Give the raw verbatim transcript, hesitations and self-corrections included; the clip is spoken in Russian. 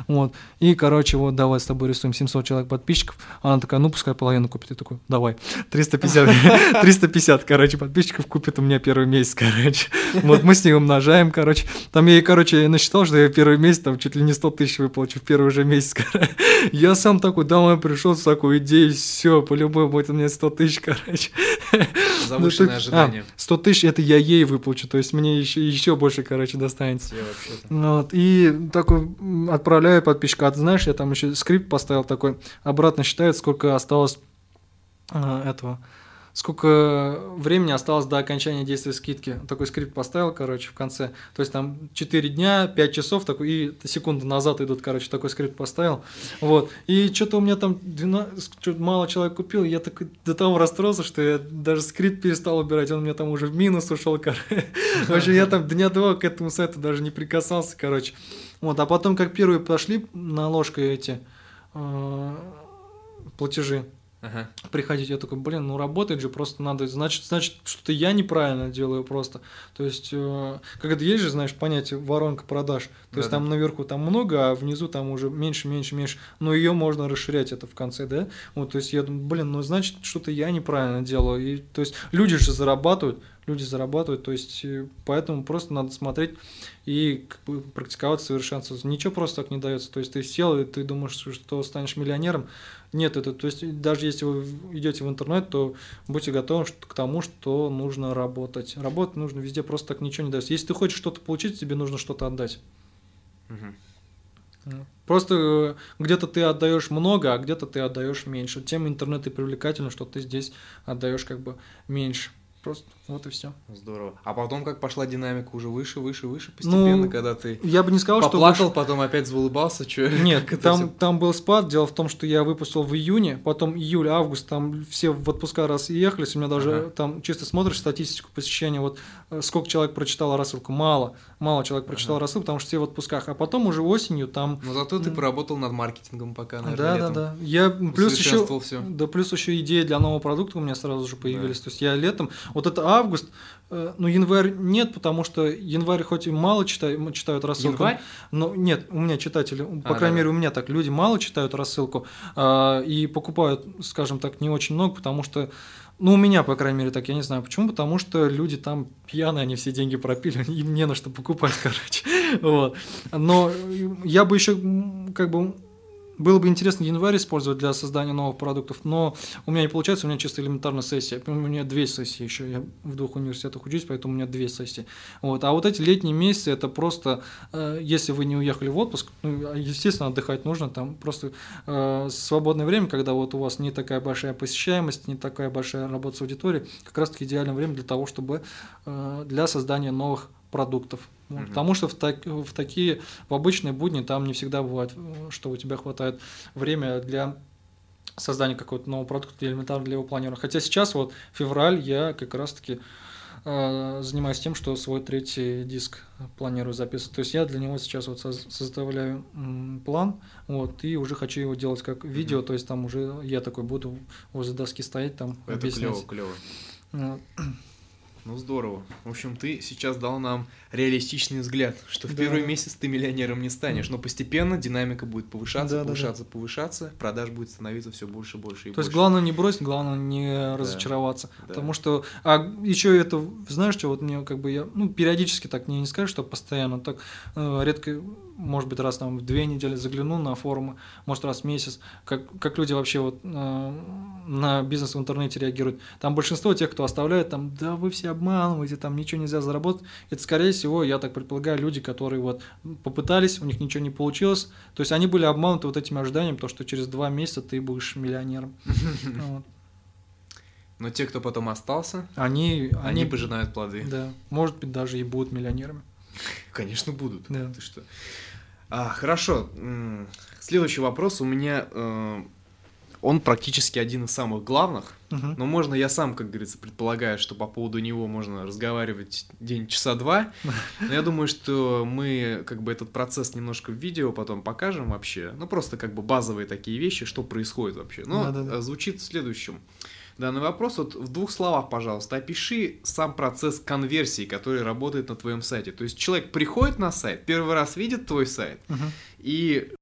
Вот. И, короче, вот давай с тобой рисуем семьсот человек подписчиков. Она такая, ну, пускай половину купит. Я такой, давай. триста пятьдесят, триста пятьдесят, короче, подписчиков купит у меня первый месяц, короче. Вот мы с ней умножаем, короче. Там я ей, короче, насчитал, что я первый месяц там чуть ли не сто тысяч выплачу в первый же месяц, короче. Я сам такой домой пришел с такой идеей, все, по-любому будет у меня сто тысяч, короче. Завышенное ну, ожидание. А, сто тысяч это я ей выплачу, то есть мне еще, еще больше, короче, достанется. Вот, и такой отправляю подписчика. А ты знаешь, я там еще скрипт поставил такой, обратно считает, сколько осталось а, этого. Сколько времени осталось до окончания действия скидки. Такой скрипт поставил, короче, в конце. То есть там четыре дня, пять часов, такой, и секунды назад идут, короче, такой скрипт поставил. Вот. И что-то у меня там двенадцать, мало человек купил, я такой до того расстроился, что я даже скрипт перестал убирать, он у меня там уже в минус ушел, короче. В общем, я там дня два к этому сайту даже не прикасался, короче. Вот. А потом, как первые пошли наложкой эти э, платежи, Ага. приходить, я такой, блин, ну работает же, просто надо, значит, значит, что-то я неправильно делаю просто. То есть, э, как это есть же, знаешь, понятие воронка продаж. То да, есть, да. там наверху там много, а внизу там уже меньше, меньше, меньше. Но ее можно расширять это в конце, да? Вот, то есть, я думаю, блин, ну значит, что-то я неправильно делаю. И, то есть, люди же зарабатывают, люди зарабатывают, то есть, поэтому просто надо смотреть и как бы, практиковаться, совершенствоваться. Ничего просто так не дается. То есть, ты сел, и ты думаешь, что станешь миллионером. Нет, это, то есть, даже если вы идете в интернет, то будьте готовы к тому, что нужно работать. Работать нужно везде, просто так ничего не дается. Если ты хочешь что-то получить, тебе нужно что-то отдать. Угу. Просто где-то ты отдаешь много, а где-то ты отдаешь меньше. Тем интернет и привлекательно, что ты здесь отдаешь как бы меньше. Просто вот и все. Здорово. А потом как пошла динамика уже выше, выше, выше постепенно, ну, когда ты я бы не сказал, поплакал, что выше... потом опять заулыбался, что? Нет, там, там был спад. Дело в том, что я выпустил в июне, потом июль, август, там все в отпуска раз ехались, у меня даже ага. там чисто смотришь статистику посещения, вот сколько человек прочитало рассылку, мало, мало человек прочитало ага. рассылку, потому что все в отпусках, а потом уже осенью там. Но зато ты поработал над маркетингом пока, наверное, да, летом. да, да. Я плюс еще, все. да, плюс еще идеи для нового продукта у меня сразу же появились, да. То есть я летом, вот это август. Ну, январь нет, потому что январь хоть и мало читают, читают рассылку. Январь? Но нет, у меня читатели, по а, крайней да, мере, да. у меня так, люди мало читают рассылку а, и покупают, скажем так, не очень много, потому что, ну, у меня, по крайней мере, так, я не знаю почему, потому что люди там пьяные, они все деньги пропили, им не на что покупать, короче. Вот. Но я бы еще, как бы, было бы интересно январь использовать для создания новых продуктов, но у меня не получается, у меня чисто элементарная сессия. У меня две сессии еще, я в двух университетах учусь, поэтому у меня две сессии. Вот. А вот эти летние месяцы, это просто, э, если вы не уехали в отпуск, ну, естественно, отдыхать нужно, там просто э, свободное время, когда вот у вас не такая большая посещаемость, не такая большая работа с аудиторией, как раз-таки идеальное время для того, чтобы э, для создания новых продуктов. Mm-hmm. Потому что в, так, в такие, в обычные будни там не всегда бывает, что у тебя хватает времени для создания какого-то нового продукта, элементарно для его планирования. Хотя сейчас, вот февраль, я как раз-таки э, занимаюсь тем, что свой третий диск планирую записывать. То есть я для него сейчас вот составляю м, план, вот, и уже хочу его делать как видео, mm-hmm. то есть там уже я такой буду возле доски стоять, там это объяснять. клево, клево. Вот. Ну, здорово. В общем, ты сейчас дал нам реалистичный взгляд, что в да. первый месяц ты миллионером не станешь, но постепенно динамика будет повышаться, да, повышаться, да, да. повышаться, продаж будет становиться все больше, больше и То больше. есть главное не бросить, главное не да. разочароваться, да. потому что, а еще это, знаешь, что вот мне как бы я, ну, периодически так не, не скажу, что постоянно, так э, редко, может быть, раз там в две недели загляну на форумы, может, раз в месяц, как, как люди вообще вот э, на бизнес в интернете реагируют. Там большинство тех, кто оставляет, там, да вы все обманываете, там ничего нельзя заработать. Это, скорее всего, я так предполагаю, люди, которые вот попытались, у них ничего не получилось. То есть они были обмануты вот этими ожиданиями, то, что через два месяца ты будешь миллионером. Но те, кто потом остался, они, они, они пожинают плоды. Да, может быть, даже и будут миллионерами. Конечно, будут. Да. Ты что? А, хорошо. Следующий вопрос у меня... Он практически один из самых главных, uh-huh. но можно я сам, как говорится, предполагаю, что по поводу него можно разговаривать день часа два, но я думаю, что мы как бы этот процесс немножко в видео потом покажем вообще, ну просто как бы базовые такие вещи, что происходит вообще. Но Да-да-да. звучит в следующем. Данный вопрос, вот в двух словах, пожалуйста, опиши сам процесс конверсии, который работает на твоем сайте. То есть человек приходит на сайт, первый раз видит твой сайт, uh-huh. и